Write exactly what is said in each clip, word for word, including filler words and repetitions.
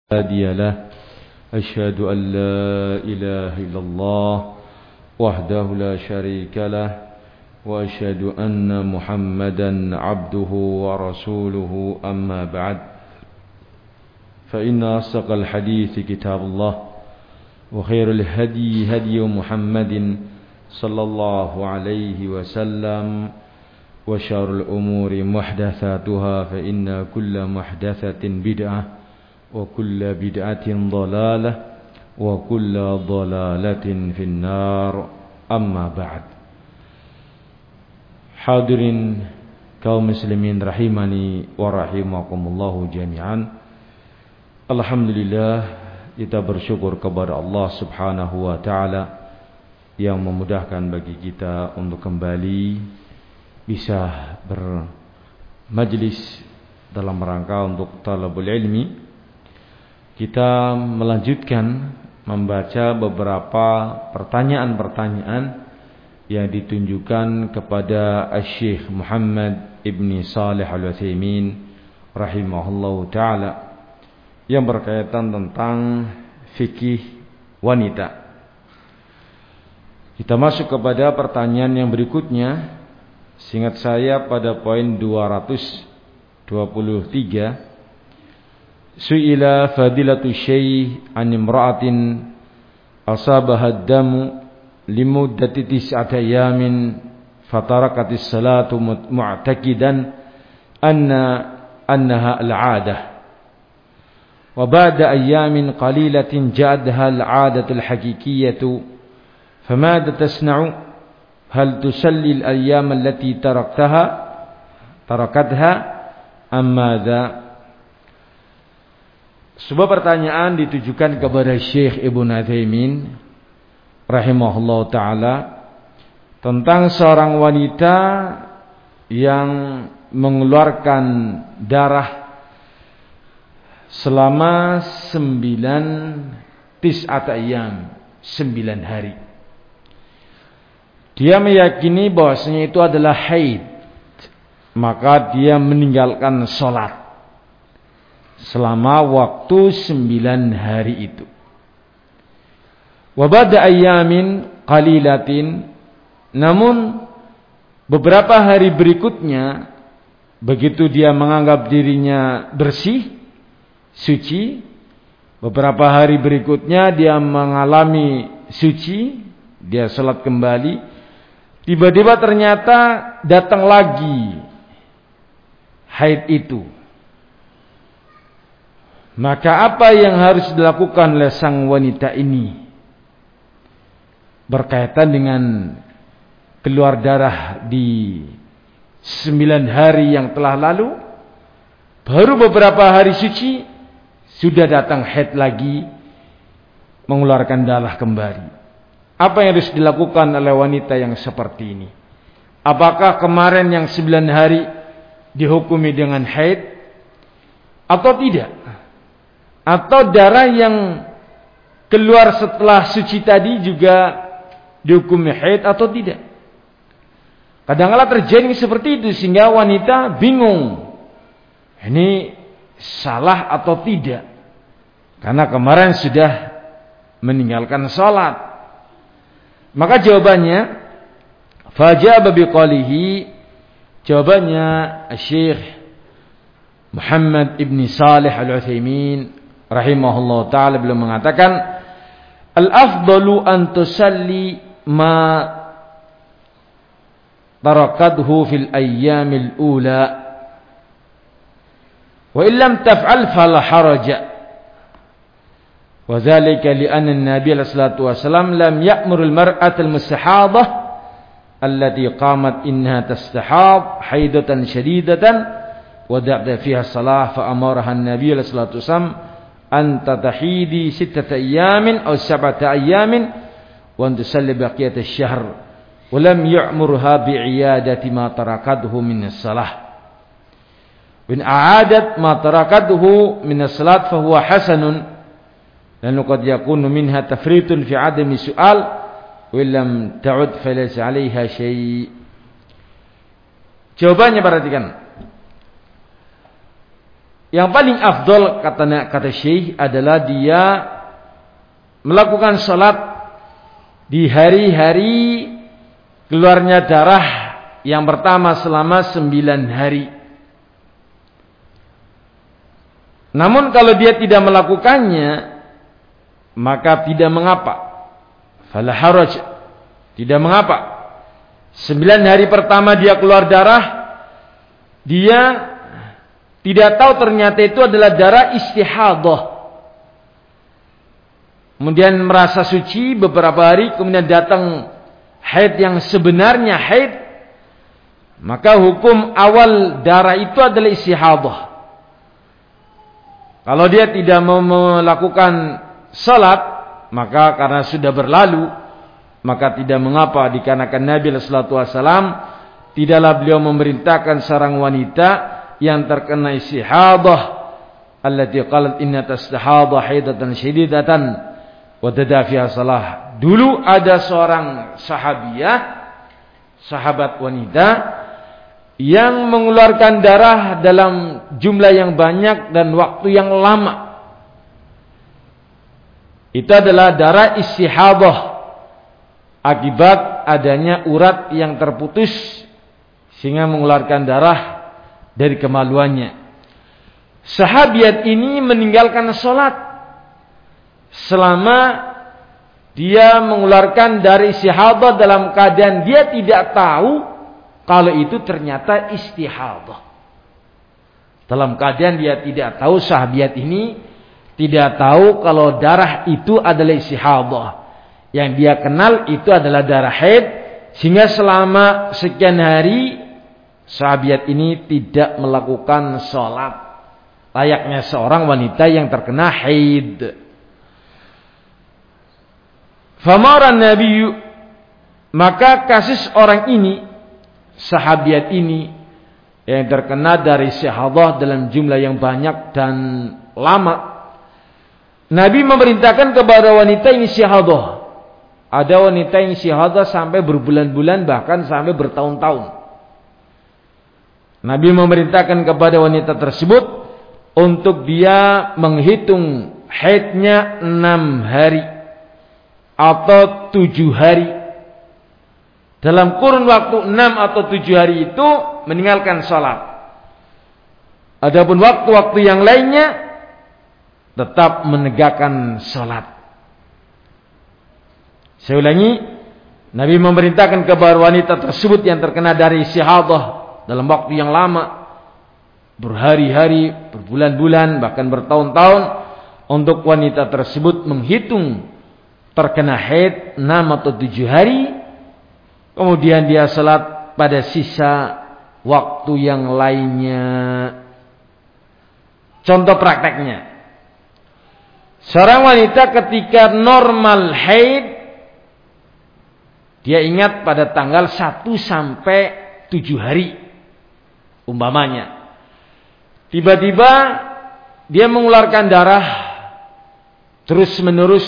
هادي له أشهد أن لا إله إلا الله وحده لا شريك له وأشهد أن محمدا عبده ورسوله أما بعد فإن أصدق الحديث كتاب الله وخير الهدي هدي محمد صلى الله عليه وسلم وشر الأمور محدثاتها فإن كل محدثة بدعة وكل بدعة ضلالة وكل ضلالة في النار أما بعد. Hadirin kaum muslimin rahimani wa rahimakumullahu jami'an. Alhamdulillah, kita bersyukur kepada Allah Subhanahu wa taala yang memudahkan bagi kita untuk kembali bisa bermajlis dalam rangka untuk talabul ilmi. Kita melanjutkan membaca beberapa pertanyaan-pertanyaan yang ditunjukkan kepada Syekh Muhammad Ibn Salih Al-Utsaimin rahimahullahu ta'ala yang berkaitan tentang fikih wanita. Kita masuk kepada pertanyaan yang berikutnya. Seingat saya pada poin dua ratus dua puluh tiga, Su'ila fadilatu syekh an imra'atin asabaha ad-damu limuddati tis'ati ayamin fatarakatis salatu mu'taqidan anna annaha al-'adah wa ba'da ayamin qalilatin ja'adha al-'adatu al-haqiqiyyatu famada tasna'u hal tusalli al-ayyam allati taraktaha tarakatha am madha. Sebuah pertanyaan ditujukan kepada Syekh Ibnu Utsaimin rahimahullah ta'ala tentang seorang wanita yang mengeluarkan darah selama sembilan tis'at ayyam, sembilan hari. Dia meyakini bahwasanya itu adalah haid, maka dia meninggalkan sholat selama waktu sembilan hari itu. Wa ba'da ayyamin qalilatin, namun beberapa hari berikutnya begitu dia menganggap dirinya bersih, suci, beberapa hari berikutnya dia mengalami suci, dia salat kembali, tiba-tiba ternyata datang lagi haid itu. Maka apa yang harus dilakukan oleh sang wanita ini berkaitan dengan keluar darah di sembilan hari yang telah lalu, baru beberapa hari suci sudah datang haid lagi, mengeluarkan darah kembali. Apa yang harus dilakukan oleh wanita yang seperti ini? Apakah kemarin yang sembilan hari dihukumi dengan haid atau tidak? Atau darah yang keluar setelah suci tadi juga dihukumi haid atau tidak? Kadang-kadang terjadi seperti itu sehingga wanita bingung. Ini salah atau tidak? Karena kemarin sudah meninggalkan salat. Maka jawabannya fajaba biqalihi, jawabannya Syekh Muhammad Ibn Salih Al-Utsaimin rahimahullah ta'ala beliau mengatakan al-afdalu an tusalli ma tarakadhu fil ayyamil ula wa illam taf'al fala haraja wa dhalika li'anna an-nabiy sallallahu alaihi wasallam lam ya'mur al-mar'ata al-mustahadah allati qamat innaha tastahab haidatan shadidatan wa da'da fiha salah fa amaraha an-nabiy sallallahu alaihi wasallam anta tahidi sittata ayyamin aw sab'ata ayyamin wa tusalli baqiyat asy-syahr wa lam ya'murha bi'iyadati ma tarakadhu min as-salah. In a'adat ma tarakadhu min as-salat fa huwa hasanun lanu qad yakunu minha tafritun fi 'adami su'al wa lam ta'ud fa laysa 'alayha syai'. Jawabannya perhatikan. yang paling afdol kata kata Syekh adalah dia melakukan salat di hari-hari keluarnya darah yang pertama selama sembilan hari. Namun kalau dia tidak melakukannya, maka tidak mengapa. Fala haraj, tidak mengapa. Sembilan hari pertama dia keluar darah, dia tidak tahu ternyata itu adalah darah istihadah. Kemudian merasa suci beberapa hari, kemudian datang haid yang sebenarnya haid, maka hukum awal darah itu adalah istihadah. Kalau dia tidak mau melakukan salat, maka karena sudah berlalu, maka tidak mengapa, dikarenakan Nabi sallallahu alaihi wasallam tidaklah beliau memerintahkan seorang wanita yang terkena istihadah allati qalat inna tastahadha haidatan syadidatan wa tadafiha salah. Dulu ada seorang sahabiah, sahabat wanita yang mengeluarkan darah dalam jumlah yang banyak dan waktu yang lama. Itu adalah darah istihadah akibat adanya urat yang terputus sehingga mengeluarkan darah dari kemaluannya. Sahabiat ini meninggalkan salat selama dia mengeluarkan darah istihadah dalam keadaan dia tidak tahu kalau itu ternyata istihadah. Dalam keadaan dia tidak tahu, sahabiat ini tidak tahu kalau darah itu adalah istihadah. Yang dia kenal itu adalah darah haid, sehingga selama sekian hari sahabiat ini tidak melakukan sholat layaknya seorang wanita yang terkena haid. Famaran Nabi, maka kasus orang ini, sahabiat ini yang terkena dari istihadah dalam jumlah yang banyak dan lama, Nabi memerintahkan kepada wanita ini istihadah. Ada wanita yang istihadah sampai berbulan-bulan, bahkan sampai bertahun-tahun. Nabi memerintahkan kepada wanita tersebut untuk dia menghitung haidnya enam hari atau tujuh hari. Dalam kurun waktu enam atau tujuh hari itu meninggalkan sholat. Adapun waktu-waktu yang lainnya tetap menegakkan sholat. Saya ulangi, Nabi memerintahkan kepada wanita tersebut yang terkena dari istihadah dalam waktu yang lama, berhari-hari, berbulan-bulan, bahkan bertahun-tahun, untuk wanita tersebut menghitung terkena haid enam atau tujuh hari. Kemudian dia salat pada sisa waktu yang lainnya. Contoh prakteknya, seorang wanita ketika normal haid, dia ingat pada tanggal satu sampai tujuh hari umpamanya. Tiba-tiba dia mengeluarkan darah terus menerus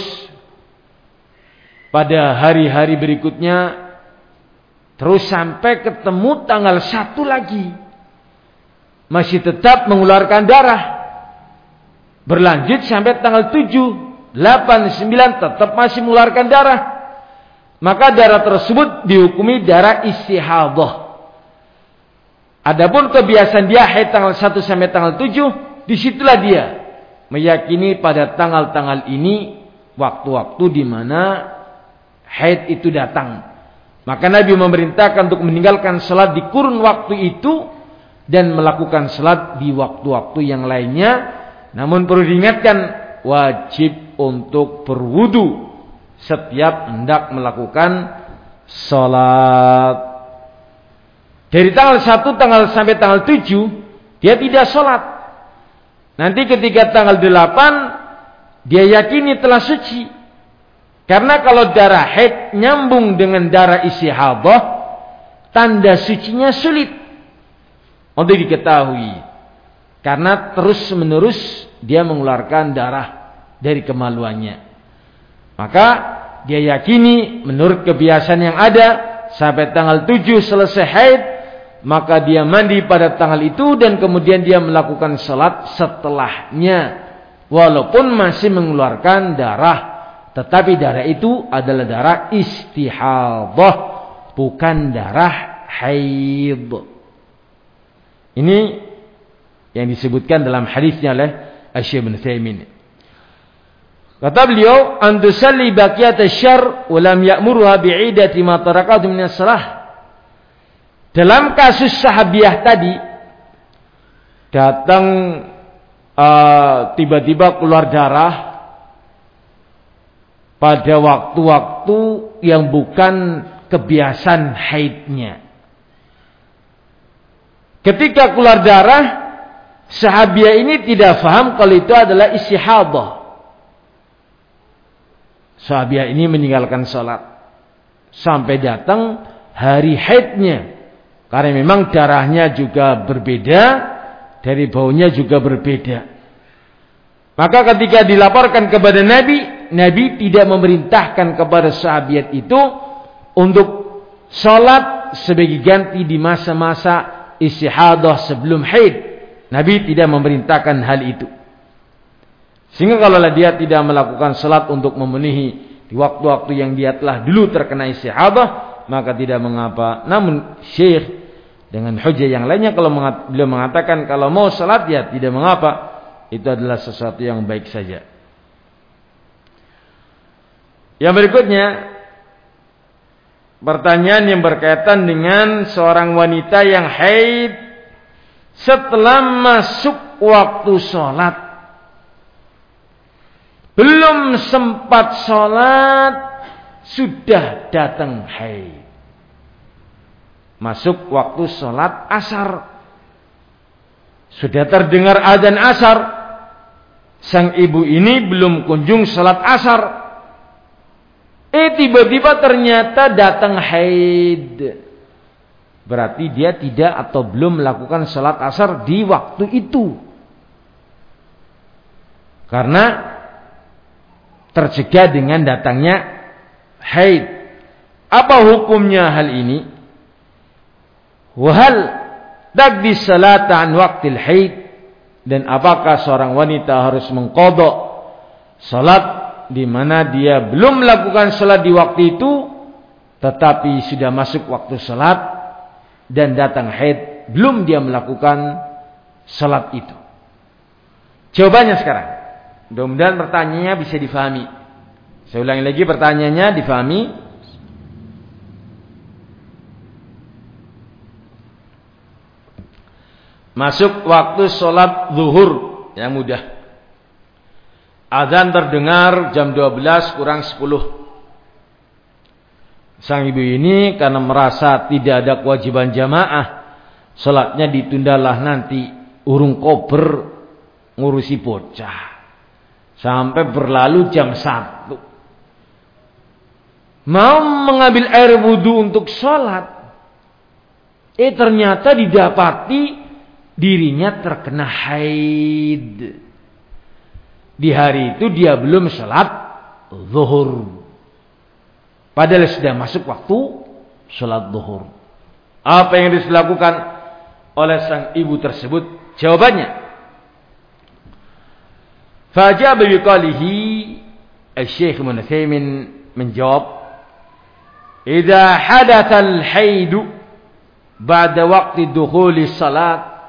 pada hari-hari berikutnya, terus sampai ketemu tanggal satu lagi masih tetap mengeluarkan darah. Berlanjut sampai tanggal tujuh, delapan, sembilan tetap masih mengeluarkan darah. Maka darah tersebut dihukumi darah istihadah. Adapun kebiasaan dia haid tanggal satu sampai tanggal tujuh, disitulah dia meyakini pada tanggal-tanggal ini waktu-waktu di mana haid itu datang. Maka Nabi memerintahkan untuk meninggalkan salat di kurun waktu itu dan melakukan salat di waktu-waktu yang lainnya. Namun perlu diingatkan, wajib untuk berwudu setiap hendak melakukan salat. Dari tanggal satu tanggal sampai tanggal tujuh dia tidak salat. Nanti ketika tanggal delapan dia yakini telah suci. Karena kalau darah haid nyambung dengan darah istihadah, tanda sucinya sulit untuk diketahui. Karena terus menerus dia mengeluarkan darah dari kemaluannya. Maka dia yakini menurut kebiasaan yang ada, sampai tanggal tujuh selesai haid, maka dia mandi pada tanggal itu dan kemudian dia melakukan salat setelahnya walaupun masih mengeluarkan darah, tetapi darah itu adalah darah istihadhah, bukan darah haid. Ini yang disebutkan dalam hadisnya oleh Asy-Syaikh Ibnu Utsaimin. Kata beliau, "An tusalli baqiyat asy-syarr wa lam ya'murha bi'idati ma tarakatu min as-salah." Dalam kasus sahabiah tadi, datang uh, tiba-tiba keluar darah pada waktu-waktu yang bukan kebiasaan haidnya. Ketika keluar darah, sahabiah ini tidak faham kalau itu adalah istihadhah. Sahabiah ini meninggalkan salat sampai datang hari haidnya. Karena memang darahnya juga berbeda, dari baunya juga berbeda. Maka ketika dilaporkan kepada Nabi, Nabi tidak memerintahkan kepada sahabiat itu untuk salat sebagai ganti di masa-masa istihadhah sebelum haid. Nabi tidak memerintahkan hal itu. Sehingga kalau dia tidak melakukan salat untuk memenuhi di waktu-waktu yang dia telah dulu terkena istihadhah, maka tidak mengapa. Namun Syekh dengan hujah yang lainnya kalau mengat, beliau mengatakan kalau mau salat ya tidak mengapa, itu adalah sesuatu yang baik saja. Yang berikutnya, pertanyaan yang berkaitan dengan seorang wanita yang haid setelah masuk waktu salat, belum sempat salat sudah datang haid. Masuk waktu salat asar, sudah terdengar adzan asar, sang ibu ini belum kunjung salat asar, eh tiba-tiba ternyata datang haid. Berarti dia tidak atau belum melakukan salat asar di waktu itu, karena tercegah dengan datangnya haid. Apa hukumnya hal ini? Wahal taqdi salata an waqtil haid, dan apakah seorang wanita harus mengqadha salat di mana dia belum melakukan salat di waktu itu tetapi sudah masuk waktu salat dan datang haid, belum dia melakukan salat itu? Jawabannya sekarang. Mudah-mudahan pertanyaannya bisa difahami. Saya ulangi lagi pertanyaannya, difahami. Masuk waktu sholat zuhur yang mudah. Azan terdengar jam dua belas kurang sepuluh. Sang ibu ini karena merasa tidak ada kewajiban jamaah, sholatnya ditundalah nanti, urung kober ngurusi bocah. Sampai berlalu jam satu. Mau mengambil air wudhu untuk sholat, eh ternyata didapati dirinya terkena haid. Di hari itu dia belum salat zuhur, padahal sudah masuk waktu salat zuhur. Apa yang harus dilakukan oleh sang ibu tersebut? Jawabannya, fajaba biqalihi, Asy-Syaikh Ibnu Utsaimin menjawab, idza hadatha al-haid ba'da waqti dukhuli salat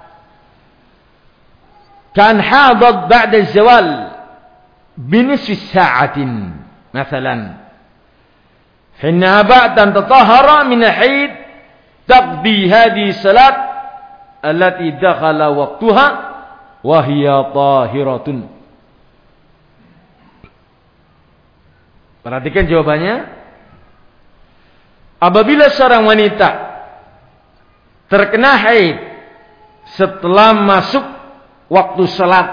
كان حاضت بعد الزوال بنصف ساعة مثلا، فإنها بعد أن تطهر من الحيض تقضي هذه الصلاة التي دخل وقتها وهي طاهرة. Perhatikan jawabannya. Apabila seorang wanita terkena haid setelah masuk waktu salat,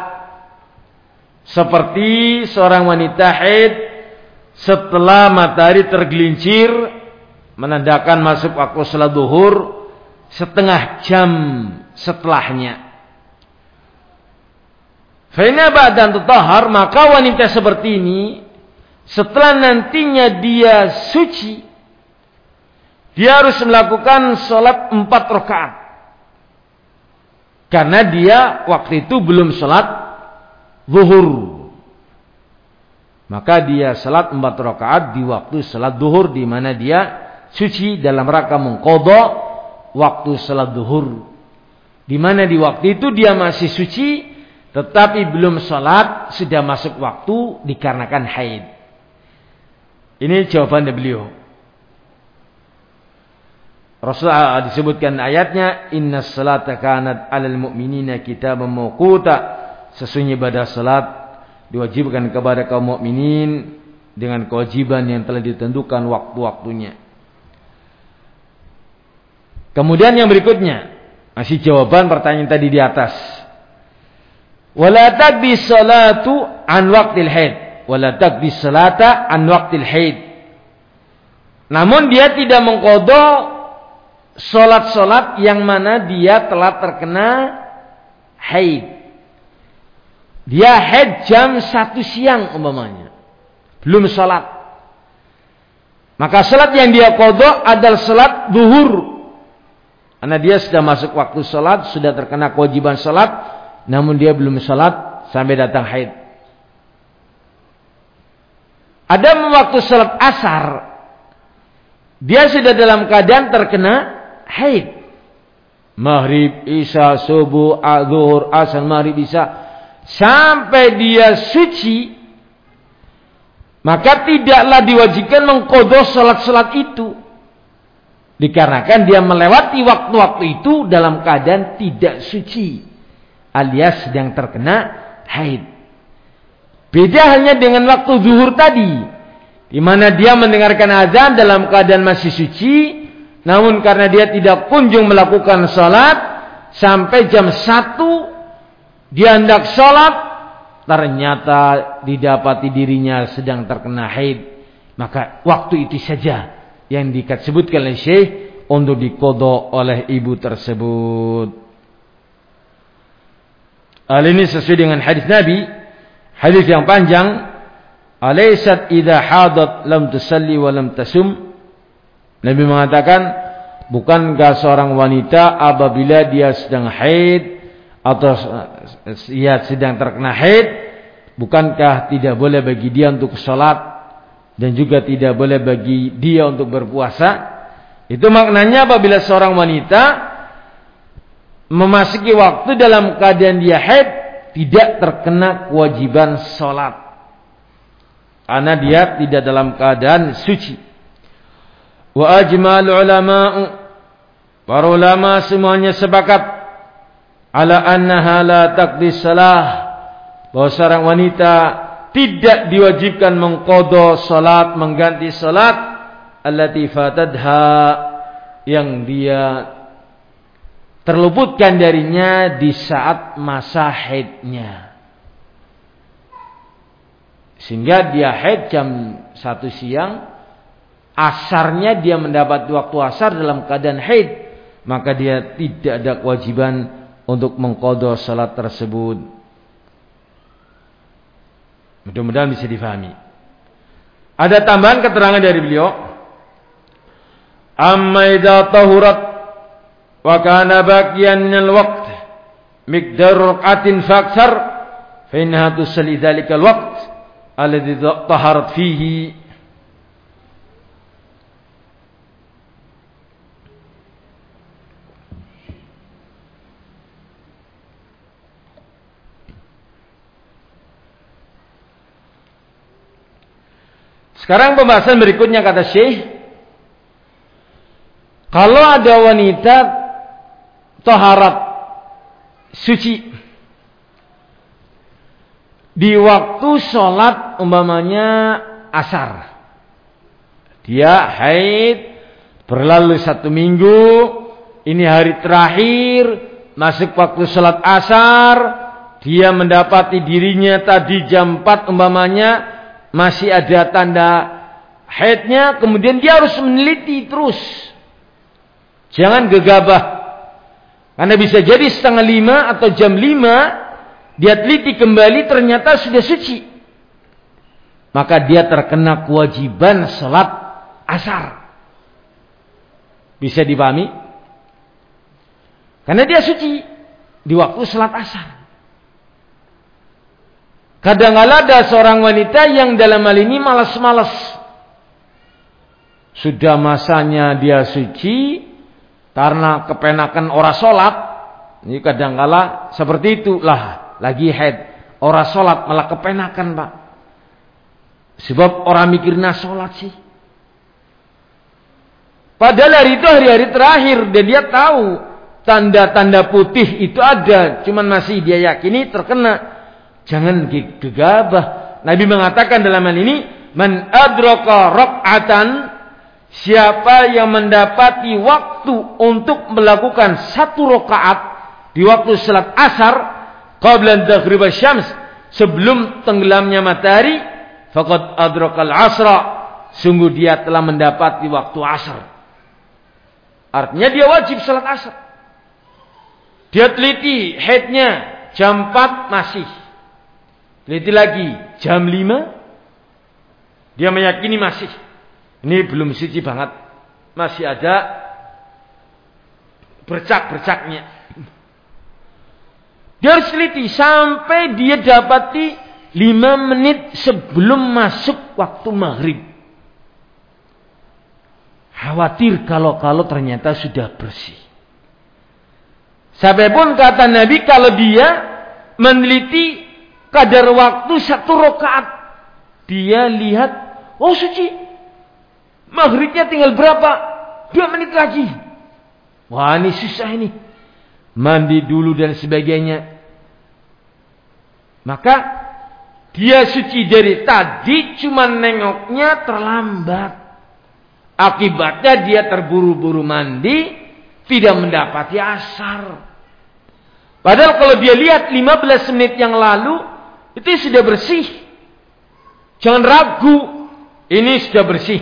seperti seorang wanita haid setelah matahari tergelincir menandakan masuk waktu salat zuhur setengah jam setelahnya, fa inna ba'da tatahhar, maka wanita seperti ini setelah nantinya dia suci, dia harus melakukan salat empat rakaat. Karena dia waktu itu belum salat zuhur. Maka dia salat empat rakaat di waktu salat zuhur, di mana dia suci dalam rangka mengqadha waktu salat zuhur. Di mana di waktu itu dia masih suci, tetapi belum salat, sudah masuk waktu dikarenakan haid. Ini jawaban beliau. Rasulullah disebutkan ayatnya, innas salata kanat 'alal mu'minina kitaban mawquta. Sesungguhnya ibadah salat diwajibkan kepada kaum mukminin dengan kewajiban yang telah ditentukan waktu-waktunya. Kemudian yang berikutnya, masih jawaban pertanyaan tadi di atas. Wala taqdi salatu an waqtil haid. Wala taqdi salata an waqtil haid. Namun dia tidak mengqadha salat-salat yang mana dia telah terkena haid. Dia haid jam satu siang umpamanya, belum salat. Maka salat yang dia qadha adalah salat zuhur. Karena dia sudah masuk waktu salat, sudah terkena kewajiban salat, namun dia belum salat sampai datang haid. Ada waktu salat asar, dia sudah dalam keadaan terkena haid. Maghrib, isya, subuh, zuhur, asar, maghrib, isya, sampai dia suci, maka tidaklah diwajibkan mengqadha salat-salat itu. Dikarenakan dia melewati waktu-waktu itu dalam keadaan tidak suci, alias sedang terkena haid. Beda hanya dengan waktu zuhur tadi, di mana dia mendengarkan azan dalam keadaan masih suci, namun karena dia tidak kunjung melakukan salat sampai jam satu, dia hendak salat, ternyata didapati dirinya sedang terkena haid. Maka waktu itu saja yang disebutkan oleh Syekh untuk diqadha oleh ibu tersebut. Hal ini sesuai dengan hadis Nabi, hadis yang panjang, alaysat idza hadat lam tusalli wa lam tasum. Nabi mengatakan, bukankah seorang wanita apabila dia sedang haid atau ia sedang terkena haid, bukankah tidak boleh bagi dia untuk salat dan juga tidak boleh bagi dia untuk berpuasa? Itu maknanya apabila seorang wanita memasuki waktu dalam keadaan dia haid, tidak terkena kewajiban salat, karena dia tidak dalam keadaan suci. Wa ajmal ulama'u, para ulama semuanya sepakat ala annaha la taqdi salah, bahwa seorang wanita tidak diwajibkan mengqadha salat, mengganti salat allati fatadha, yang dia terluputkan darinya di saat masa haidnya. Sehingga dia haid jam satu siang, asarnya dia mendapat waktu asar dalam keadaan haid, maka dia tidak ada kewajiban untuk mengqadha salat tersebut. Mudah-mudahan bisa difahami. Ada tambahan keterangan dari beliau. Amma idza tahurat wa kana baqiyan minal waqt miqdar raqatin faktsar fa innaha tusalli dzalikal waqt alladzi taharat fihi. Sekarang pembahasan berikutnya, kata Syekh, kalau ada wanita taharat suci di waktu sholat umpamanya asar, dia haid berlalu satu minggu, ini hari terakhir masuk waktu sholat asar, dia mendapati dirinya tadi jam empat umpamanya masih ada tanda haidnya, kemudian dia harus meneliti terus. Jangan gegabah. Karena bisa jadi setengah lima atau jam lima dia teliti kembali ternyata sudah suci. Maka dia terkena kewajiban salat asar. Bisa dipahami? Karena dia suci. di waktu salat asar. Kadang-kala ada seorang wanita yang dalam hal ini malas-malas. Sudah masanya dia suci karena kepenakan ora salat. Ini kadang-kala seperti itulah, lagi haid, ora salat malah kepenakan, Pak. Sebab orang mikirnya salat sih. Padahal hari itu hari-hari terakhir dan dia tahu tanda-tanda putih itu ada, cuman masih dia yakini terkena. Jangan gegabah. Nabi mengatakan dalam hal ini, man adraka rak'atan, siapa yang mendapati waktu untuk melakukan satu rakaat di waktu salat asar qabla taghrib asy-syams, sebelum tenggelamnya matahari, faqad adrakal asra, sungguh dia telah mendapati waktu asar. Artinya dia wajib salat asar. Dia teliti haidnya jam empat masih. Teliti lagi jam lima. Dia meyakini masih. Ini belum suci banget. Masih ada bercak-bercaknya. Dia harus teliti sampai dia dapati lima menit sebelum masuk waktu maghrib. Khawatir kalau-kalau ternyata sudah bersih. Sampai pun kata Nabi, kalau dia meneliti kadar waktu satu rakaat, dia lihat, oh suci, maghribnya tinggal berapa? Dua menit lagi. Wah, ini susah ini. Mandi dulu dan sebagainya. Maka dia suci dari tadi, cuma nengoknya terlambat. Akibatnya dia terburu-buru mandi, tidak mendapati asar. Padahal kalau dia lihat lima belas menit yang lalu, itu sudah bersih. Jangan ragu, ini sudah bersih.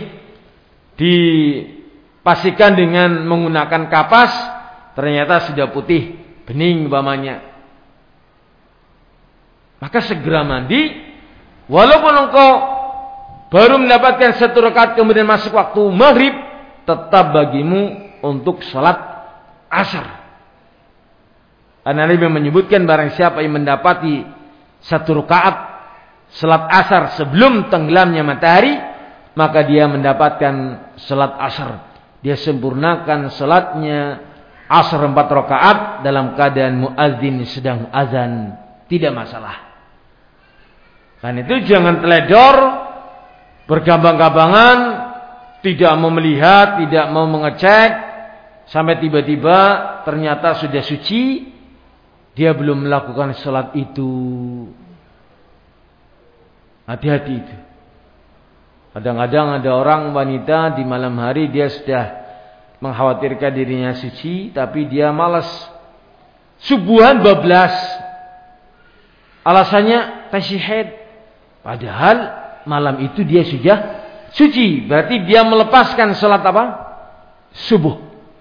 Dipastikan dengan menggunakan kapas, ternyata sudah putih, bening umpamanya. Maka segera mandi, walaupun engkau baru mendapatkan satu rakaat kemudian masuk waktu maghrib, tetap bagimu untuk salat asar. Karena Nabi menyebutkan barang siapa yang mendapati satu rakaat salat asar sebelum tenggelamnya matahari, maka dia mendapatkan salat asar. Dia sempurnakan salatnya asar empat rakaat dalam keadaan muadzin sedang azan, tidak masalah. Karena itu jangan teledor, bergabang-gabangan, tidak mau melihat, tidak mau mengecek, sampai tiba-tiba ternyata sudah suci, dia belum melakukan salat itu. Hati-hati itu. Kadang-kadang ada orang wanita di malam hari dia sudah mengkhawatirkan dirinya suci, tapi dia malas. Subuhan bablas. Alasannya masih haid. Padahal malam itu dia sudah suci. Berarti dia melepaskan salat apa? Subuh.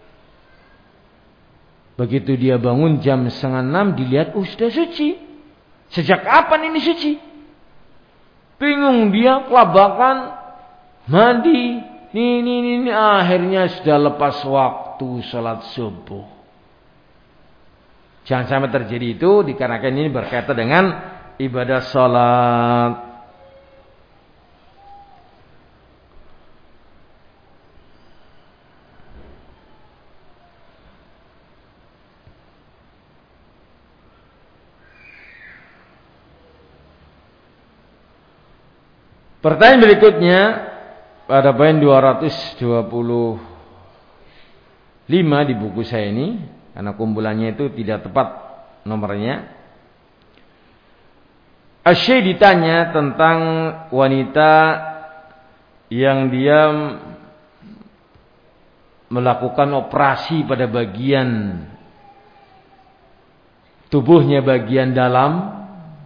Begitu dia bangun jam setengah enam, dilihat, oh sudah suci. Sejak kapan ini suci? Bingung dia, kelabakan, mandi, ini, ini, ini, akhirnya sudah lepas waktu salat subuh. Jangan sampai terjadi itu, dikarenakan ini berkaitan dengan ibadah salat. Pertanyaan berikutnya pada poin dua ratus dua puluh lima di buku saya ini, karena kumpulannya itu tidak tepat nomornya. Asy ditanya tentang wanita yang dia melakukan operasi pada bagian tubuhnya bagian dalam,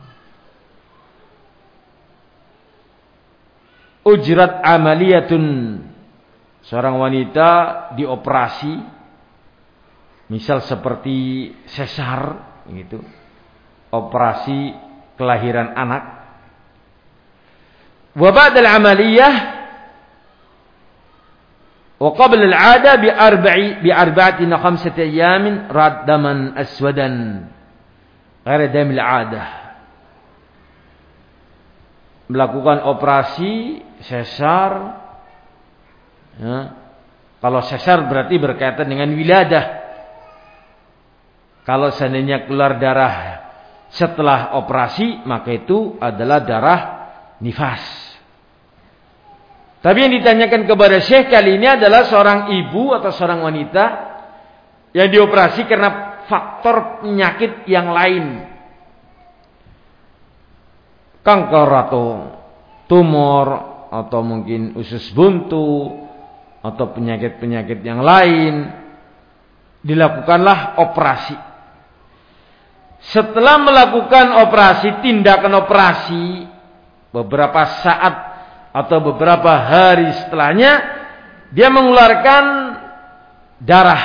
ujrat amaliyatun, seorang wanita dioperasi, misal seperti sesar gitu, operasi kelahiran anak. Wa ba'da al-amaliyah wa qabla al-'ada bi arba'i bi arba'atin khamsati ayamin raddaman aswadan ghairi damil 'adah. Melakukan operasi sesar, ya. Kalau sesar berarti berkaitan dengan wiladah. Kalau seandainya keluar darah setelah operasi, maka itu adalah darah nifas. Tapi yang ditanyakan kepada Syekh kali ini adalah seorang ibu atau seorang wanita yang dioperasi karena faktor penyakit yang lain. Kanker atau tumor atau mungkin usus buntu atau penyakit-penyakit yang lain, dilakukanlah operasi. Setelah melakukan operasi, tindakan operasi, beberapa saat atau beberapa hari setelahnya, dia mengeluarkan darah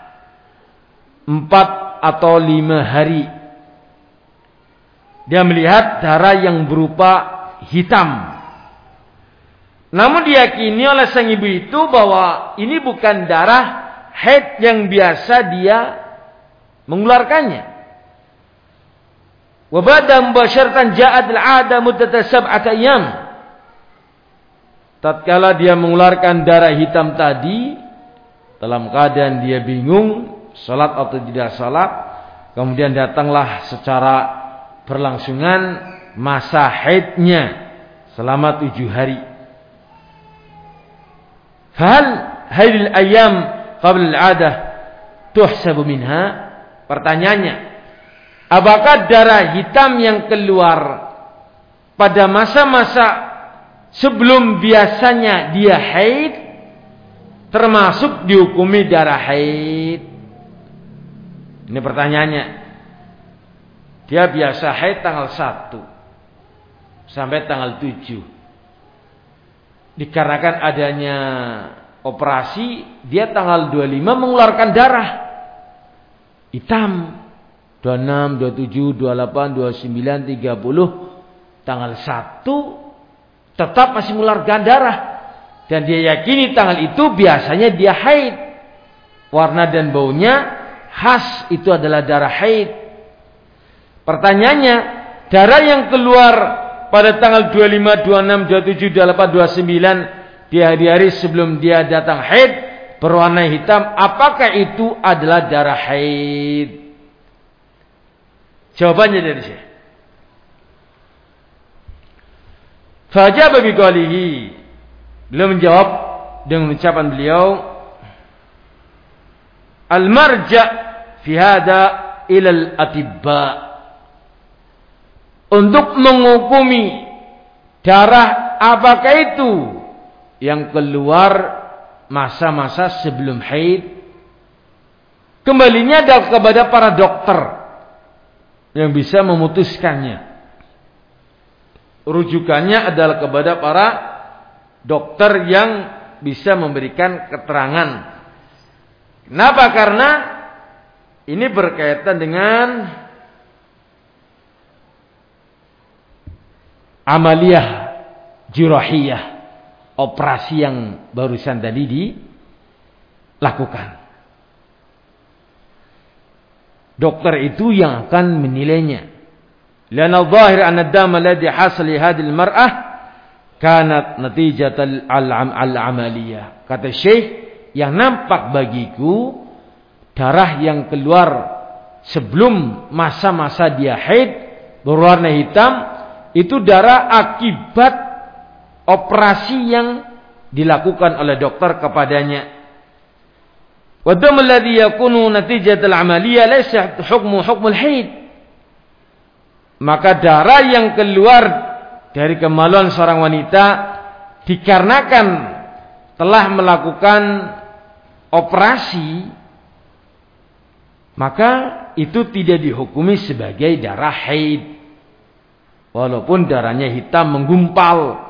empat atau lima hari. Dia melihat darah yang berupa hitam. Namun diyakini oleh sang ibu itu bahwa ini bukan darah haid yang biasa dia mengeluarkannya. Wa ba'da mubasyaratan ja'at al-'ada muddata sab'ati ayyam. Tatkala dia mengeluarkan darah hitam tadi, dalam keadaan dia bingung salat atau tidak salat, kemudian datanglah secara berlangsungan masa haidnya selama tujuh hari. Fahal haidil ayyam qabla al-'adah tuhsabu minha? Pertanyaannya, apakah darah hitam yang keluar pada masa-masa sebelum biasanya dia haid termasuk dihukumi darah haid? Ini pertanyaannya. Dia biasa haid tanggal satu sampai tanggal tujuh. Dikarenakan adanya operasi, dia tanggal dua puluh lima mengeluarkan darah hitam. dua puluh enam, dua puluh tujuh, dua puluh delapan, dua puluh sembilan, tiga puluh. Tanggal satu tetap masih mengeluarkan darah. Dan dia yakini tanggal itu biasanya dia haid. Warna dan baunya khas itu adalah darah haid. Pertanyaannya, darah yang keluar pada tanggal dua puluh lima, dua puluh enam, dua puluh tujuh, dua puluh delapan, dua puluh sembilan di hari-hari sebelum dia datang haid berwarna hitam, apakah itu adalah darah haid? Jawabannya dari Syekh. Fajaba biqalihi. Beliau menjawab dengan ucapan beliau, al-marja' fi hada ila al-atibba. Untuk menghukumi darah apakah itu yang keluar masa-masa sebelum haid, kembalinya adalah kepada para dokter yang bisa memutuskannya. Rujukannya adalah kepada para dokter yang bisa memberikan keterangan. Kenapa? Karena ini berkaitan dengan amaliyah jirahiyah, operasi yang barusan tadi dilakukan. Dokter itu yang akan menilainya. Lianna al-zahir anna ad-dam alladhi hasal li hadhihi al-mar'ah kanat natijat al-amaliyah. Kata Syekh, yang nampak bagiku darah yang keluar sebelum masa-masa dia haid berwarna hitam itu darah akibat operasi yang dilakukan oleh dokter kepadanya. Wa dam alladhi yakunu natijat al-amaliyah laysa hukmu hukmul haid. Maka darah yang keluar dari kemaluan seorang wanita dikarenakan telah melakukan operasi, maka itu tidak dihukumi sebagai darah haid. Walaupun darahnya hitam menggumpal,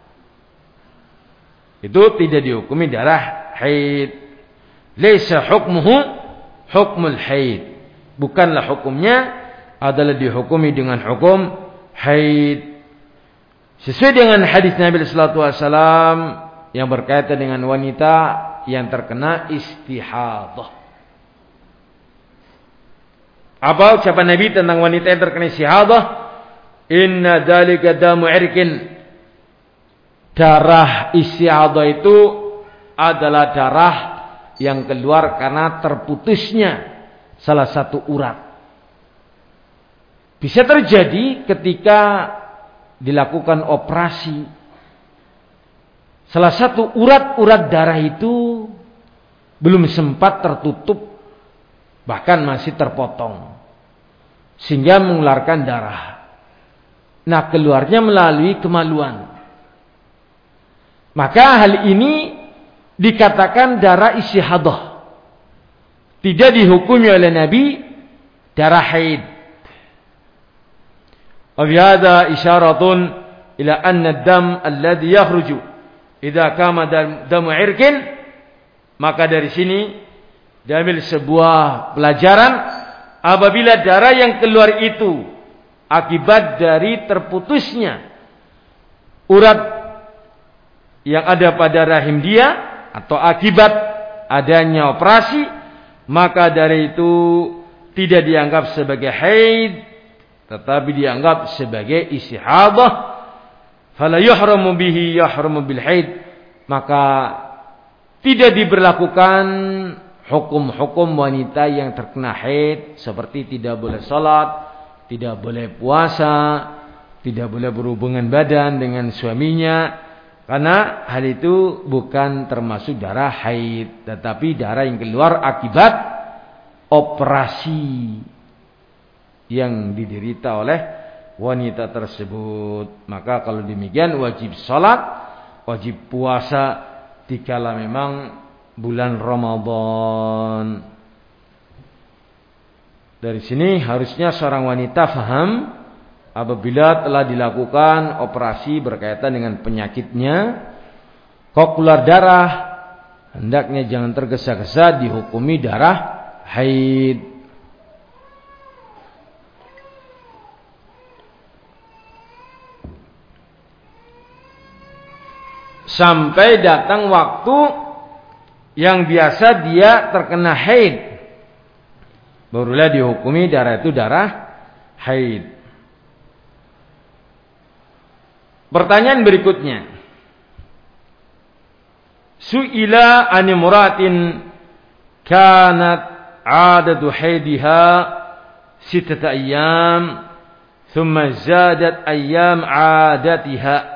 itu tidak dihukumi darah haid. Laisa hukmuhu hukmul haid. Bukanlah hukumnya adalah dihukumi dengan hukum haid. Sesuai dengan hadis Nabi sallallahu alaihi wasallam yang berkaitan dengan wanita yang terkena istihadah. Apa ucapan Nabi tentang wanita yang terkena istihadah? Inna dzalika damu irkin. Darah istihadah itu adalah darah yang keluar karena terputusnya salah satu urat. Bisa terjadi ketika dilakukan operasi, salah satu urat-urat darah itu belum sempat tertutup, bahkan masih terpotong, sehingga mengeluarkan darah. Nah, keluarnya melalui kemaluan. Maka hal ini dikatakan darah istihadah. Tidak dihukumi oleh Nabi darah haid. Wa hadha isyaratun ila anna ad-dam alladhi yakhruju idza kama damu irkin. Maka dari sini diambil sebuah pelajaran, apabila darah yang keluar itu akibat dari terputusnya urat yang ada pada rahim dia atau akibat adanya operasi, maka dari itu tidak dianggap sebagai haid, tetapi dianggap sebagai istihadah. Fala yuhramu bihi yahramu bil haid. Maka tidak diberlakukan hukum-hukum wanita yang terkena haid, seperti tidak boleh salat, tidak boleh puasa, tidak boleh berhubungan badan dengan suaminya, karena hal itu bukan termasuk darah haid, tetapi darah yang keluar akibat operasi yang diderita oleh wanita tersebut. Maka kalau demikian wajib salat, wajib puasa dikala memang bulan Ramadan. Dari sini harusnya seorang wanita faham apabila telah dilakukan operasi berkaitan dengan penyakitnya, kok keluar darah, hendaknya jangan tergesa-gesa dihukumi darah haid. Sampai datang waktu yang biasa dia terkena haid, barulah dihukumi darah itu darah haid. Pertanyaan berikutnya, su'ila an imra'atin kanat 'adatu haidiha sittata ayyam thumma zadat ayyam 'adatiha.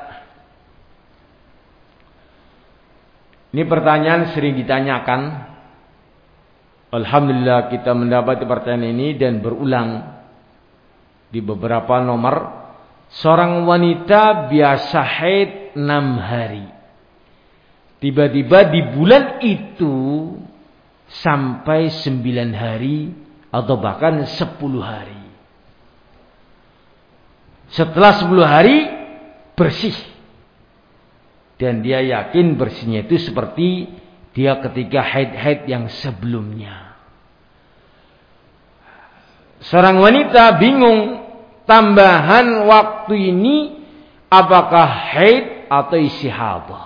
Ini pertanyaan sering ditanyakan. Alhamdulillah kita mendapati pertanyaan ini dan berulang di beberapa nomor. Seorang wanita biasa haid enam hari. Tiba-tiba di bulan itu sampai sembilan hari atau bahkan sepuluh hari. Setelah sepuluh hari bersih. Dan dia yakin bersihnya itu seperti dia ketika haid-haid yang sebelumnya. Seorang wanita bingung tambahan waktu ini apakah haid atau istihadah.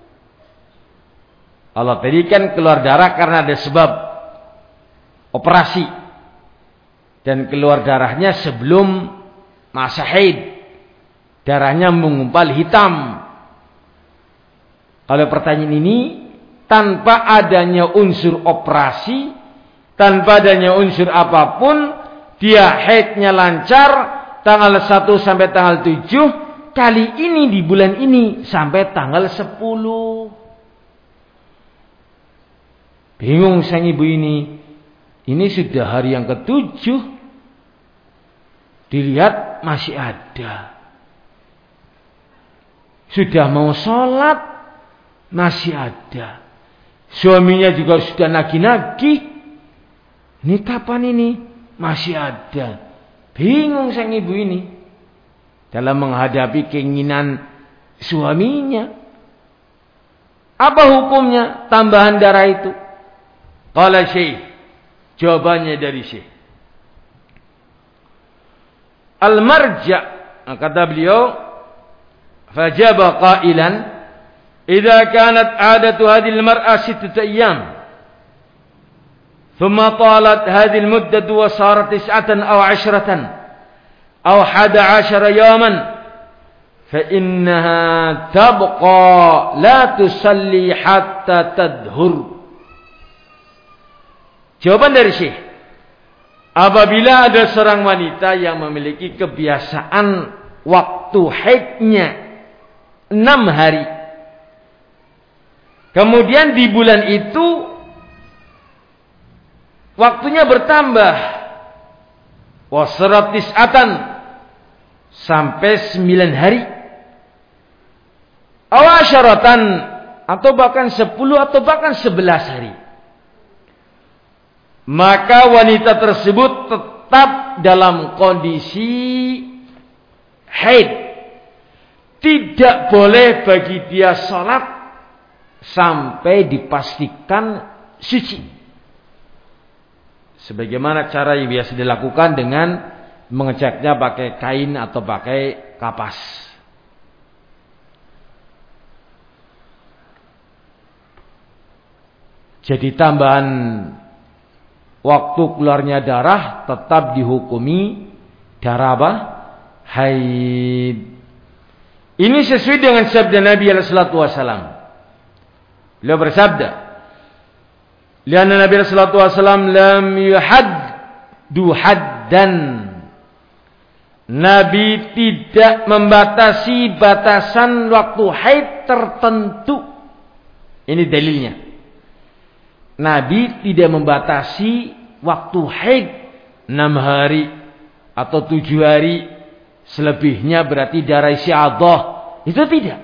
Allah tadi kan keluar darah karena ada sebab operasi. Dan keluar darahnya sebelum masa haid. Darahnya mengumpal hitam. Kalau pertanyaan ini tanpa adanya unsur operasi, tanpa adanya unsur apapun, dia haidnya lancar tanggal satu sampai tanggal tujuh, kali ini di bulan ini sampai tanggal sepuluh. Bingung sang ibu ini. Ini sudah hari yang ketujuh. Dilihat masih ada. Sudah mau sholat, masih ada. Suaminya juga sudah nagih-nagih. Ini kapan ini? Masih ada. Bingung sang ibu ini dalam menghadapi keinginan suaminya. Apa hukumnya tambahan darah itu? Qala Syekh, jawabannya dari Syekh. Al-marja', kata beliau, fajaba qailan idza kanat 'adatu hadhihi al-mar'a sittata ayyam thumma talat hadhihi al-muddatu wa sarat tis'atan aw 'ashratan aw hada 'ashara yawman fa innaha tabqa la tusalli hatta tadhur. Jawaban dari Syekh, apabila ada seorang wanita yang memiliki kebiasaan waktu haidnya enam hari, kemudian di bulan itu waktunya bertambah wasrat tis'atan sampai sembilan hari, awasyaratan atau bahkan sepuluh atau bahkan sebelas hari, maka wanita tersebut tetap dalam kondisi haid. Tidak boleh bagi dia sholat sampai dipastikan suci. Sebagaimana cara yang biasa dilakukan dengan mengeceknya pakai kain atau pakai kapas. Jadi tambahan waktu keluarnya darah tetap dihukumi darah apa? Haid. Ini sesuai dengan sabda Nabi alaihi salatu wasallam. Beliau bersabda, "Lianna Nabi alaihi salatu wasallam lam yuhaddu haddan." Nabi tidak membatasi batasan waktu haid tertentu. Ini dalilnya. Nabi tidak membatasi waktu haid enam hari atau tujuh hari, selebihnya berarti darah istiadah. Itu tidak.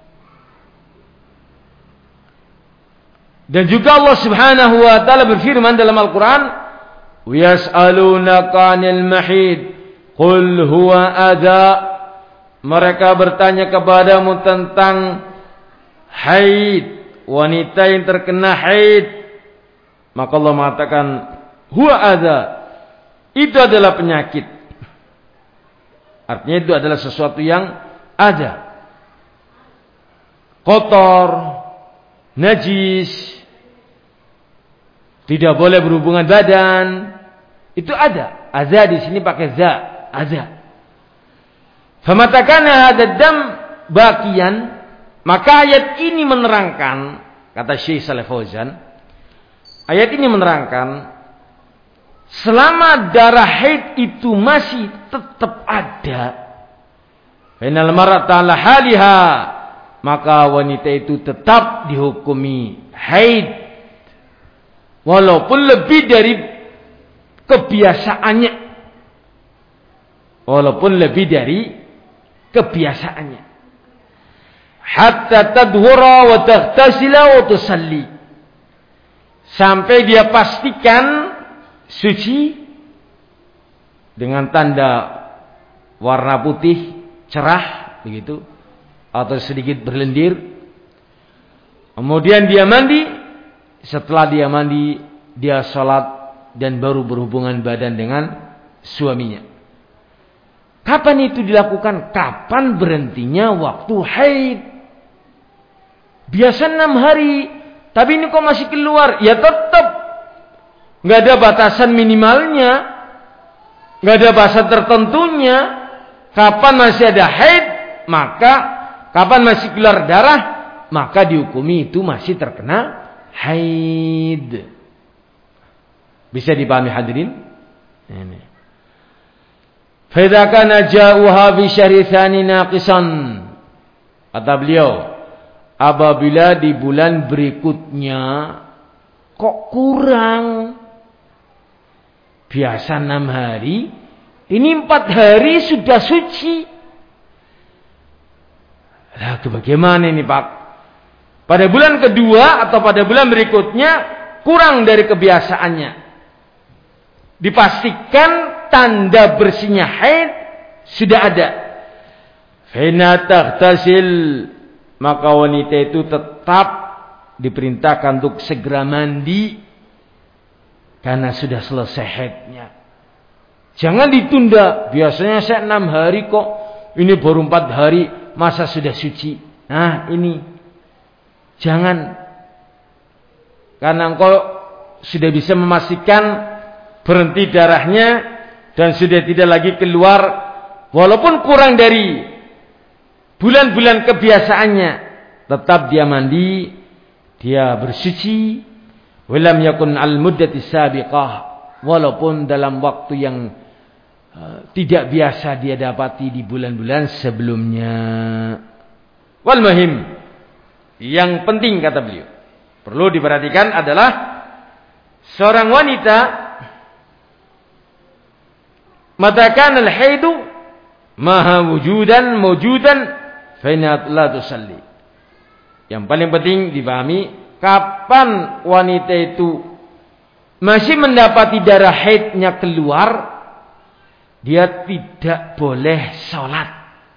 Dan juga Allah Subhanahu wa taala berfirman dalam Al-Qur'an, "Yas'alunaka 'anil mahid, qul huwa adza." Mereka bertanya kepadamu tentang haid, wanita yang terkena haid. Maka Allah mengatakan, huwa adza, itu adalah penyakit. Artinya itu adalah sesuatu yang ada, kotor, najis, tidak boleh berhubungan badan. Itu ada. Adza di sini pakai za, adza. Famattakana hadzal dam baqiyan, maka ayat ini menerangkan, kata Syekh Shalih Fauzan, ayat ini menerangkan selama darah haid itu masih tetap ada, fainal mar'ata 'ala haliha, maka wanita itu tetap dihukumi haid walaupun lebih dari kebiasaannya. Walaupun lebih dari kebiasaannya. Hatta tadhura wa taghtasila wa tusalli. Sampai dia pastikan suci dengan tanda warna putih cerah begitu atau sedikit berlendir. Kemudian dia mandi. Setelah dia mandi, dia sholat dan baru berhubungan badan dengan suaminya. Kapan itu dilakukan? Kapan berhentinya waktu haid? Biasa enam hari, tapi ini kok masih keluar? Ya tetap nggak ada batasan minimalnya, nggak ada batasan tertentunya. Kapan masih ada haid, maka kapan masih keluar darah, maka dihukumi itu masih terkena haid. Bisa dipahami hadirin? Ini. Fa idza kana ja'uha bi syahri tsani naqisan. Kata beliau, apabila di bulan berikutnya kok kurang, biasa enam hari, ini empat hari sudah suci. Lah bagaimana ini Pak? Pada bulan kedua atau pada bulan berikutnya kurang dari kebiasaannya. Dipastikan tanda bersihnya haid sudah ada. Fina taghtasil, maka wanita itu tetap diperintahkan untuk segera mandi karena sudah selesai haidnya. Jangan ditunda. Biasanya saya enam hari kok, ini baru empat hari, masa sudah suci? Nah ini jangan, karena engkau sudah bisa memastikan berhenti darahnya dan sudah tidak lagi keluar, walaupun kurang dari bulan-bulan kebiasaannya, tetap dia mandi, dia bersuci, walam yakun al muddati sabiqah, walaupun dalam waktu yang uh, tidak biasa dia dapati di bulan-bulan sebelumnya. Wal muhim, yang penting kata beliau, perlu diperhatikan adalah seorang wanita mata kana al-haidu maha wujudan mawjudan fa inna la tusalli. Yang paling penting dipahami, kapan wanita itu masih mendapati darah haidnya keluar, dia tidak boleh sholat.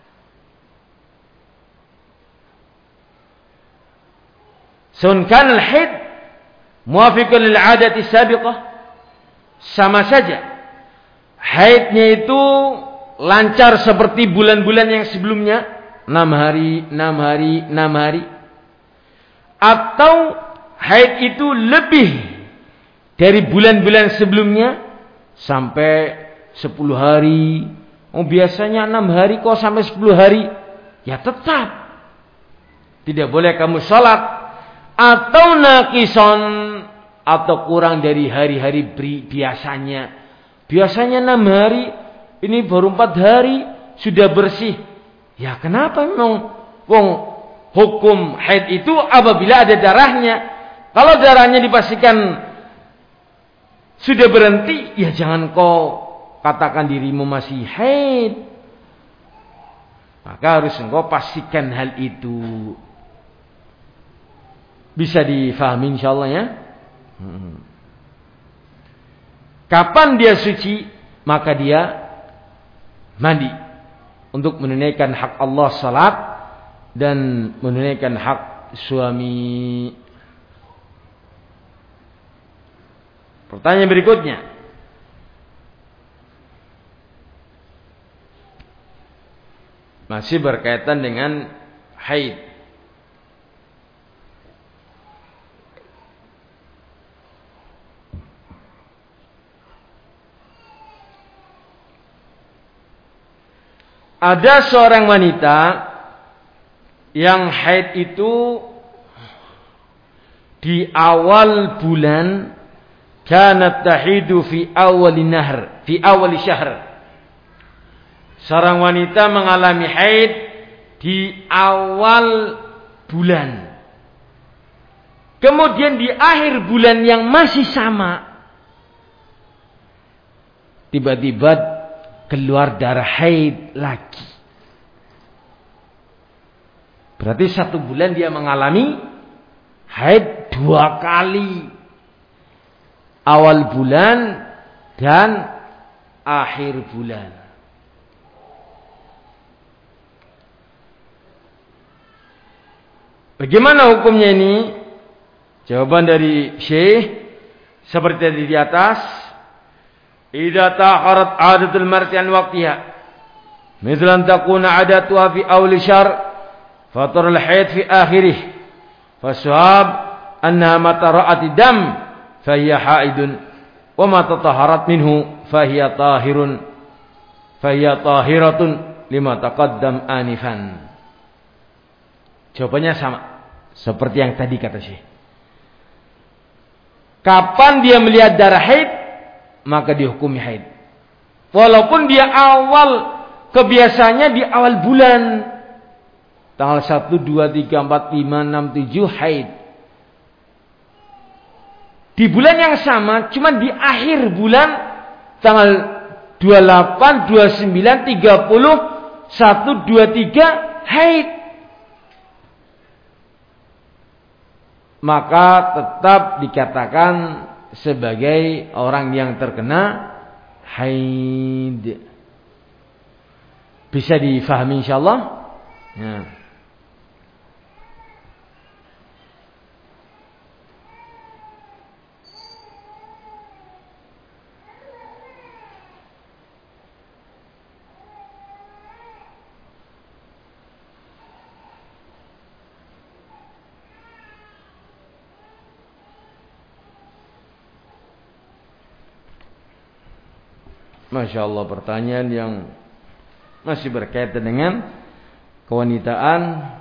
Sun kana al-haid muwafiqan lil 'adati sabiqah, sama saja haidnya itu lancar seperti bulan-bulan yang sebelumnya, enam hari, enam hari, enam hari, atau haid itu lebih dari bulan-bulan sebelumnya sampai sepuluh hari. Oh, biasanya enam hari kok sampai sepuluh hari, ya tetap tidak boleh kamu sholat. Atau nakison, atau kurang dari hari-hari biasanya. Biasanya enam hari, ini baru empat hari sudah bersih. Ya kenapa memang wong hukum haid itu apabila ada darahnya. Kalau darahnya dipastikan sudah berhenti, ya jangan kau katakan dirimu masih haid. Maka harus engkau pastikan hal itu. Bisa difahami insyaallah ya. Hmm. Kapan dia suci, maka dia mandi untuk menunaikan hak Allah salat dan menunaikan hak suami. Pertanyaan berikutnya, masih berkaitan dengan haid. Ada seorang wanita yang haid itu di awal bulan, kanat tahidu fi awal nahr, fi awal syahr. Seorang wanita mengalami haid di awal bulan. Kemudian di akhir bulan yang masih sama, tiba-tiba keluar darah haid lagi. Berarti satu bulan dia mengalami haid dua kali. Awal bulan dan akhir bulan. Bagaimana hukumnya ini? Jawaban dari Syekh seperti tadi di atas. Idza ta'arat 'adatul mar'i an waqtiha, mithlan takuna 'adatuha fi awal syahr, fatar al-hayd fi akhirih, fasuhab annaha mata ra'at dam fahiya haidun, wa ma tatahharat minhu fahiya tahirun, fahiya tahiratun lima taqaddam anifan. Jawabannya sama seperti yang tadi kata Syekh. Kapan dia melihat darah haid, maka dihukumi haid. Walaupun dia awal, kebiasaannya di awal bulan. Tanggal satu, dua, tiga, empat, lima, enam, tujuh haid. Di bulan yang sama, cuma di akhir bulan, tanggal dua puluh delapan, dua puluh sembilan, tiga puluh, satu, dua, tiga haid. Maka tetap dikatakan sebagai orang yang terkena haid. Bisa difahami insyaallah? Ya. Masya Allah, pertanyaan yang masih berkaitan dengan kewanitaan.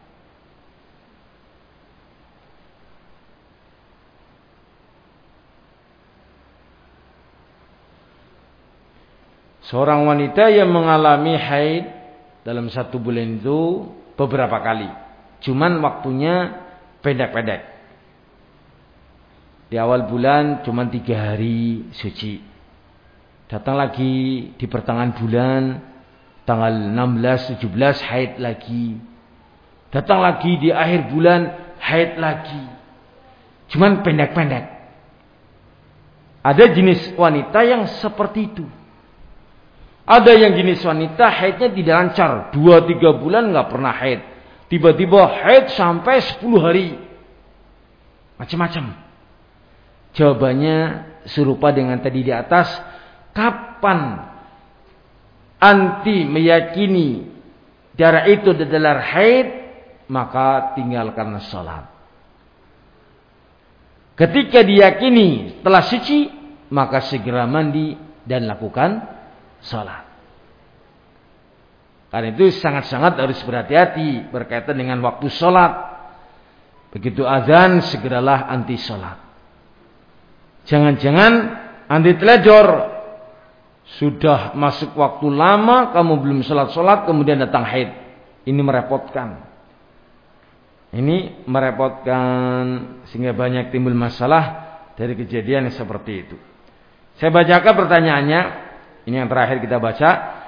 Seorang wanita yang mengalami haid dalam satu bulan itu beberapa kali. Cuman waktunya pendek-pendek. Di awal bulan cuma tiga hari suci. Datang lagi di pertengahan bulan, tanggal enam belas, tujuh belas haid lagi. Datang lagi di akhir bulan haid lagi. Cuman pendek-pendek. Ada jenis wanita yang seperti itu. Ada yang jenis wanita haidnya tidak lancar, dua tiga bulan nggak pernah haid. Tiba-tiba haid sampai sepuluh hari. Macam-macam. Jawabannya serupa dengan tadi di atas. Kapan anti meyakini darah itu adalah haid, maka tinggalkan salat. Ketika diyakini telah suci, maka segera mandi dan lakukan salat. Karena itu sangat-sangat harus berhati-hati berkaitan dengan waktu salat. Begitu azan segeralah anti salat. Jangan-jangan anti teledor. Sudah masuk waktu lama kamu belum salat-salat kemudian datang haid. Ini merepotkan. Ini merepotkan sehingga banyak timbul masalah dari kejadian yang seperti itu. Saya bacakan pertanyaannya. Ini yang terakhir kita baca.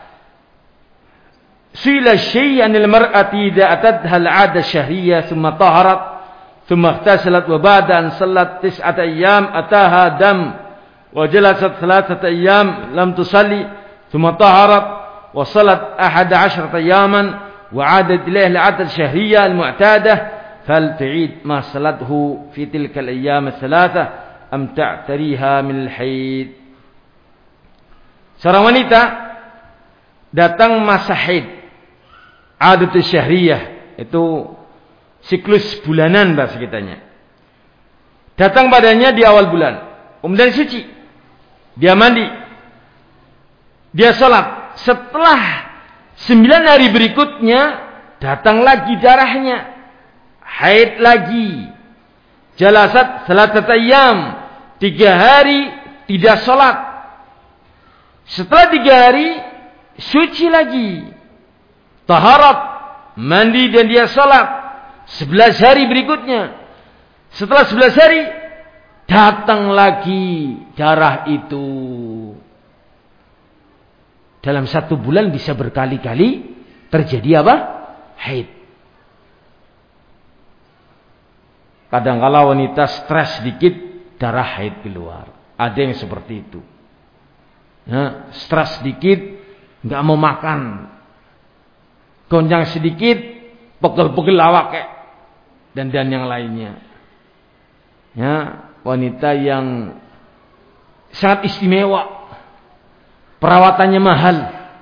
Su'ila syai'an al-mar'ati idza atadha al-'ada syahriyah thumma taharat thumma ightasalat wa ba'da an sallat tis'ata ayyam ataha dam wa jalasat thalathata ayyam lam tusalli thumma taharat wa salat ahada 'ashrata ayyaman wa 'adat ilayha al-'ada syahriyah al-mu'tadah fal tu'id ma salathu fi tilka al-ayyam ath-thalathah am ta'tariha min al-haid. Seorang wanita datang masa haid, adatus syahriyah, itu siklus bulanan bahasa kitanya. Datang padanya di awal bulan, kemudian suci, dia mandi, dia sholat. Setelah sembilan hari berikutnya datang lagi darahnya, haid lagi. Jalasat salat ayyam, tiga hari tidak sholat. Setelah tiga hari suci lagi, taharat, mandi dan dia salat. Sebelas hari berikutnya, setelah sebelas hari datang lagi darah itu. Dalam satu bulan bisa berkali-kali terjadi apa? Haid. Kadang-kala wanita stres sedikit darah haid keluar. Ada yang seperti itu. Ya, stres sedikit, nggak mau makan, gonjang sedikit, pegel-pegel awak kayak, dan dan yang lainnya. Ya, wanita yang sangat istimewa, perawatannya mahal.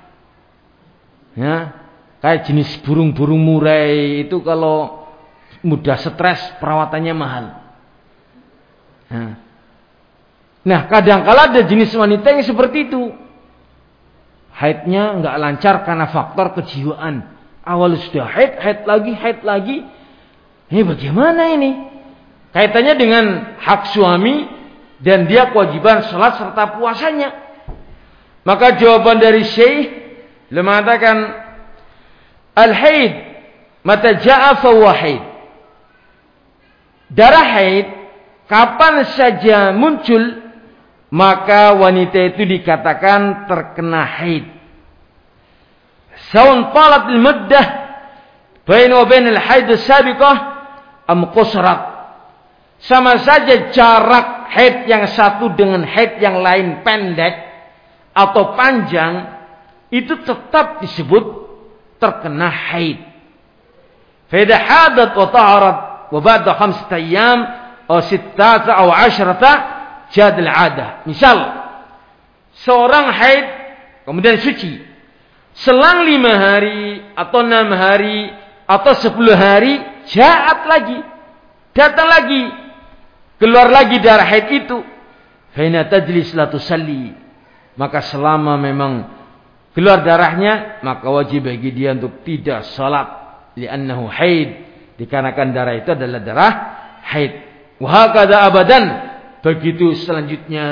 Ya, kayak jenis burung-burung murai itu kalau mudah stres perawatannya mahal. Ya. Nah, kadang-kala ada jenis wanita yang seperti itu. Haidnya enggak lancar karena faktor kejiwaan. Awal sudah haid, haid lagi, haid lagi. Ini bagaimana ini? Kaitannya dengan hak suami dan dia kewajiban salat serta puasanya. Maka jawaban dari Syekh mengatakan al-haid mata ja'a fa huwa haid. Darah haid kapan saja muncul maka wanita itu dikatakan terkena haid. Sawan talat al-muddah baina wa bain al-haid as-sabiqah am qasrat. Sama saja jarak haid yang satu dengan haid yang lain pendek atau panjang, itu tetap disebut terkena haid. Fa idza hadat wa taharat wa ba'da khamsati ayyam aw sittata aw ashrata jadil adah. Misal seorang haid kemudian suci, selang lima hari atau enam hari atau sepuluh hari jaat lagi, datang lagi, keluar lagi darah haid itu. Faina tajlis la tusalli, maka selama memang keluar darahnya, maka wajib bagi dia untuk tidak salat, li'annahu haid, dikarenakan darah itu adalah darah haid. Wa hakadha abadan, begitu selanjutnya.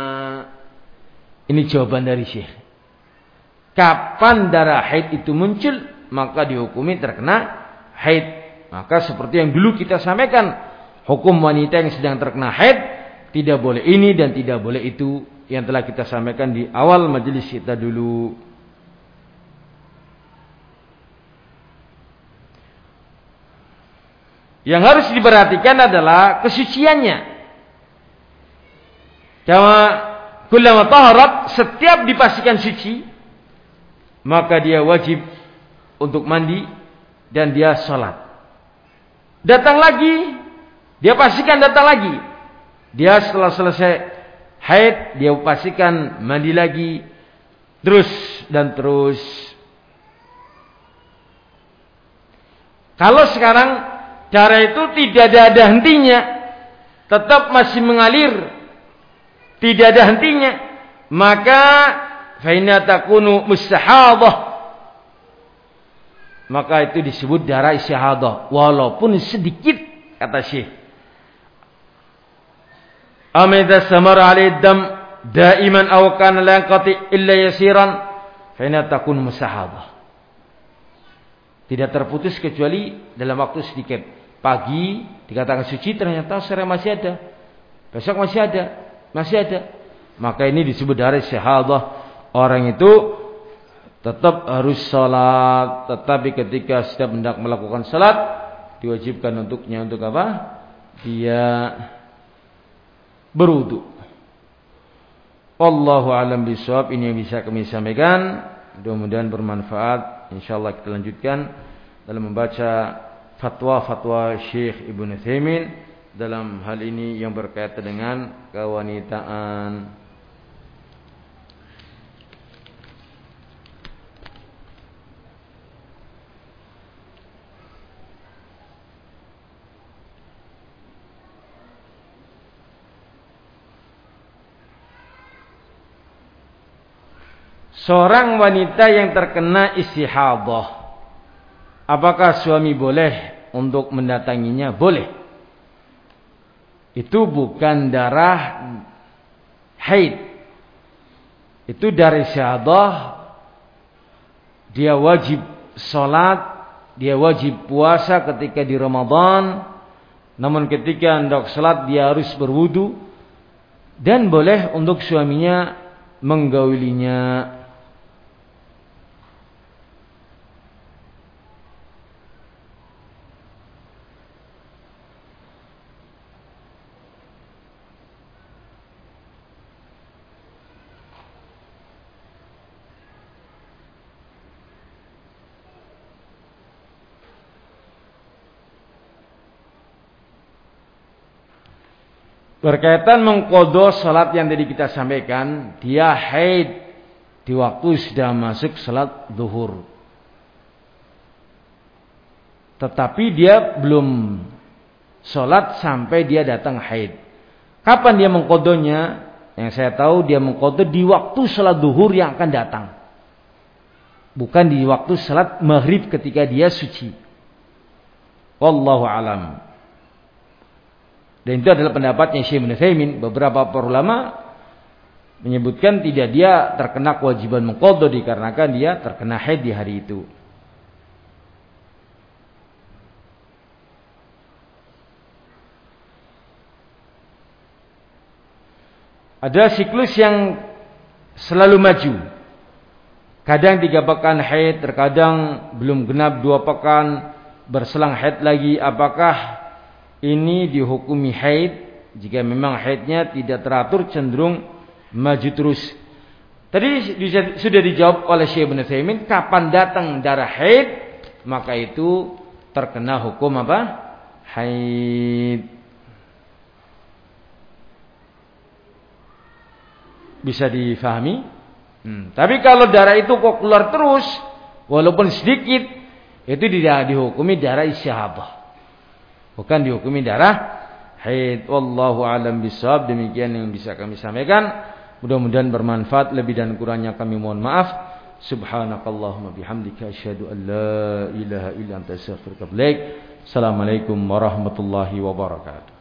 Ini jawaban dari Syekh. Kapan darah haid itu muncul, maka dihukumi terkena haid. Maka seperti yang dulu kita sampaikan, hukum wanita yang sedang terkena haid tidak boleh ini dan tidak boleh itu, yang telah kita sampaikan di awal majelis kita dulu. Yang harus diperhatikan adalah kesuciannya. Kama kullama taharat, setiap dipastikan suci, maka dia wajib untuk mandi dan dia sholat. Datang lagi, dia pastikan datang lagi. Dia setelah selesai haid, dia pastikan mandi lagi, terus dan terus. Kalau sekarang darah itu tidak ada, ada hentinya, tetap masih mengalir, tidak ada hentinya, maka faina takunu mustahadah, maka itu disebut darah istihadah, walaupun sedikit, kata Syekh. Amida samar alaihi dam daiman aw kana la yanqati illa yasiran, faina takunu mustahadah. Tidak terputus kecuali dalam waktu sedikit. Pagi dikatakan suci, ternyata sore masih ada, besok masih ada, masih ada. Maka ini disebut darah istihadah. Orang itu tetap harus salat, tetapi ketika sedang hendak melakukan salat, diwajibkan untuknya untuk apa? Dia berwudu. Wallahu a'lam bishawab. Ini yang bisa kami sampaikan. Mudah-mudahan bermanfaat. Insyaallah kita lanjutkan dalam membaca fatwa-fatwa Syekh Ibnu Utsaimin dalam hal ini yang berkaitan dengan kewanitaan. Seorang wanita yang terkena istihadah, apakah suami boleh untuk mendatanginya? Boleh. Itu bukan darah haid. Itu darah istihadah. Dia wajib sholat, dia wajib puasa ketika di Ramadan. Namun ketika hendak sholat dia harus berwudu. Dan boleh untuk suaminya menggaulinya. Berkaitan mengqadha salat yang tadi kita sampaikan, dia haid di waktu sudah masuk salat zuhur. Tetapi dia belum salat sampai dia datang haid. Kapan dia mengqadhanya? Yang saya tahu dia mengqadha di waktu salat zuhur yang akan datang. Bukan di waktu salat maghrib ketika dia suci. Wallahu a'lam. Dan itu adalah pendapatnya Syekh Ibnu Utsaimin. Beberapa para ulama menyebutkan tidak dia terkena kewajiban mengqadha dikarenakan dia terkena haid di hari itu. Ada siklus yang selalu maju. Kadang tiga pekan haid, terkadang belum genap dua pekan, berselang haid lagi. Apakah ini dihukumi haid? Jika memang haidnya tidak teratur, cenderung maju terus. Tadi sudah dijawab oleh Syekh Ibnu Utsaimin, kapan datang darah haid, maka itu terkena hukum apa? Haid. Bisa difahami? Hmm. Tapi kalau darah itu kok keluar terus, walaupun sedikit, itu tidak dihukumi darah istihadah, bukan dihukumi darah haid. Wallahu a'lam bishawab. Demikian yang bisa kami sampaikan. Mudah-mudahan bermanfaat. Lebih dan kurangnya kami mohon maaf. Subhanakallahumma bihamdika asyhadu an la ilaha illa anta astaghfiruka wa atubu ilaik. Assalamualaikum warahmatullahi wabarakatuh.